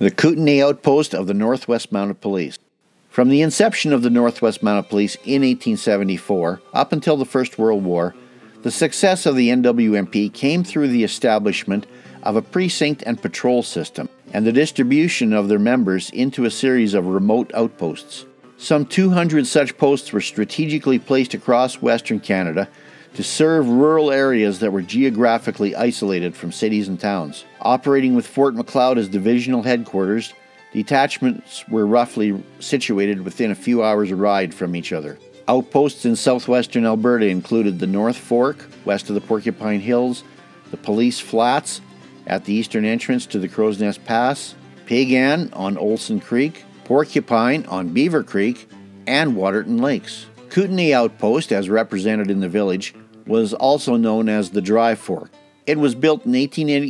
The Kootenay Outpost of the Northwest Mounted Police. From the inception of the Northwest Mounted Police in 1874 up until the First World War, the success of the NWMP came through the establishment of a precinct and patrol system and the distribution of their members into a series of remote outposts. Some 200 such posts were strategically placed across Western Canada to serve rural areas that were geographically isolated from cities and towns. Operating with Fort Macleod as divisional headquarters, detachments were roughly situated within a few hours' ride from each other. Outposts in southwestern Alberta included the North Fork, west of the Porcupine Hills, the Police Flats at the eastern entrance to the Crow's Nest Pass, Piegan on Olson Creek, Porcupine on Beaver Creek, and Waterton Lakes. Kootenay Outpost, as represented in the village, was also known as the Dry Fork. It was built in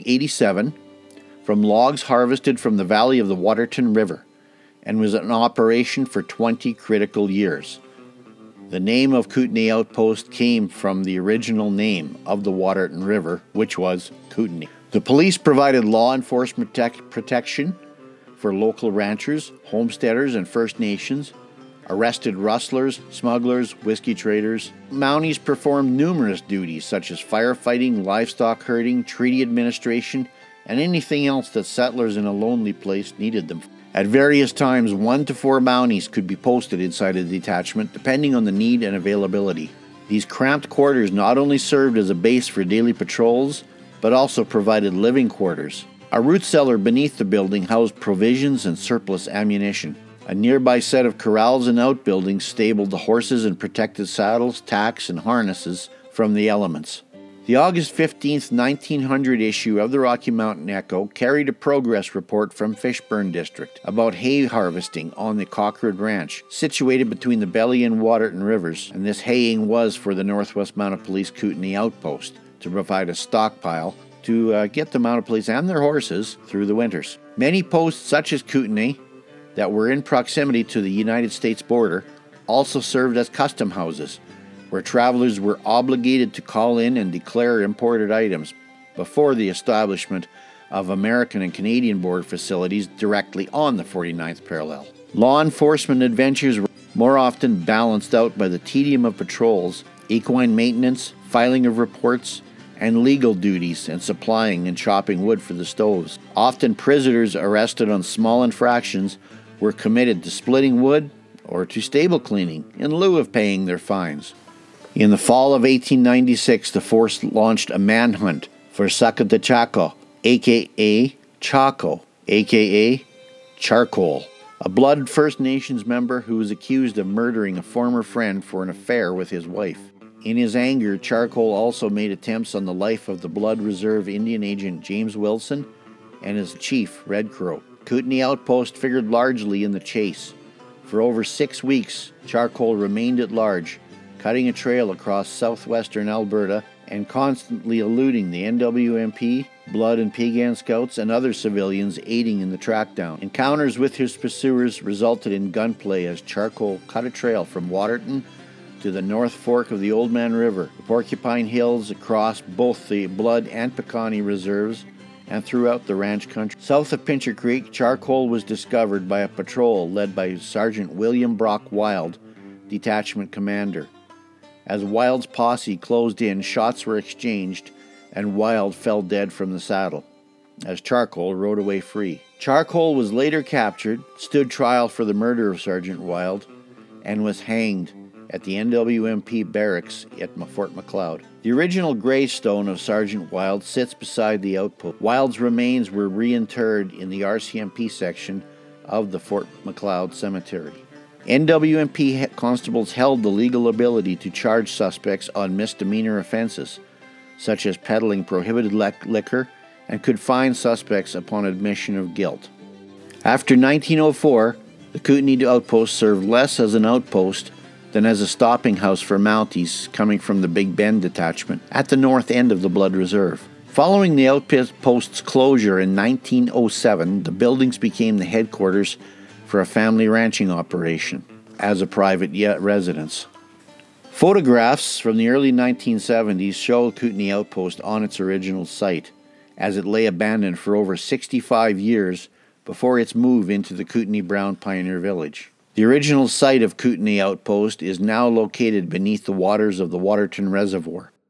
1887 from logs harvested from the valley of the Waterton River and was in operation for 20 critical years. The name of Kootenay Outpost came from the original name of the Waterton River, which was Kootenay. The police provided law enforcement protection for local ranchers, homesteaders, and First Nations, arrested rustlers, smugglers, whiskey traders. Mounties performed numerous duties such as firefighting, livestock herding, treaty administration, and anything else that settlers in a lonely place needed them. At various times, 1 to 4 Mounties could be posted inside a detachment, depending on the need and availability. These cramped quarters not only served as a base for daily patrols, but also provided living quarters. A root cellar beneath the building housed provisions and surplus ammunition. A nearby set of corrals and outbuildings stabled the horses and protected saddles, tacks, and harnesses from the elements. The August 15, 1900 issue of the Rocky Mountain Echo carried a progress report from Fishburn District about hay harvesting on the Cockwood Ranch, situated between the Belly and Waterton Rivers, and this haying was for the Northwest Mounted Police Kootenay Outpost to provide a stockpile to get the Mounted Police and their horses through the winters. Many posts, such as Kootenay, that were in proximity to the United States border also served as custom houses, where travelers were obligated to call in and declare imported items before the establishment of American and Canadian border facilities directly on the 49th parallel. Law enforcement adventures were more often balanced out by the tedium of patrols, equine maintenance, filing of reports, and legal duties and supplying and chopping wood for the stoves. Often prisoners arrested on small infractions were committed to splitting wood or to stable cleaning in lieu of paying their fines. In the fall of 1896, the force launched a manhunt for Sakatachaco, a.k.a. Chaco, a.k.a. Charcoal, a blood First Nations member who was accused of murdering a former friend for an affair with his wife. In his anger, Charcoal also made attempts on the life of the Blood Reserve Indian agent James Wilson and his chief, Red Crow. Kootenay Outpost figured largely in the chase. For over 6 weeks, Charcoal remained at large, cutting a trail across southwestern Alberta and constantly eluding the NWMP, Blood and Piegan Scouts, and other civilians aiding in the trackdown. Encounters with his pursuers resulted in gunplay as Charcoal cut a trail from Waterton to the North Fork of the Old Man River, the Porcupine Hills, across both the Blood and Pecani reserves, and throughout the ranch country. South of Pincher Creek, Charcoal was discovered by a patrol led by Sergeant William Brock Wild, detachment commander. As Wild's posse closed in, shots were exchanged, and Wild fell dead from the saddle, as Charcoal rode away free. Charcoal was later captured, stood trial for the murder of Sergeant Wild, and was hanged at the NWMP barracks at Fort Macleod. The original gravestone of Sergeant Wild sits beside the outpost. Wild's remains were reinterred in the RCMP section of the Fort Macleod Cemetery. NWMP constables held the legal ability to charge suspects on misdemeanor offenses, such as peddling prohibited liquor, and could fine suspects upon admission of guilt. After 1904, the Kootenay Outpost served less as an outpost than as a stopping house for Mounties coming from the Big Bend detachment at the north end of the Blood Reserve. Following the outpost's closure in 1907, the buildings became the headquarters for a family ranching operation as a private residence. Photographs from the early 1970s show Kootenay Outpost on its original site, as it lay abandoned for over 65 years before its move into the Kootenai Brown Pioneer Village. The original site of Kootenai Outpost is now located beneath the waters of the Waterton Reservoir.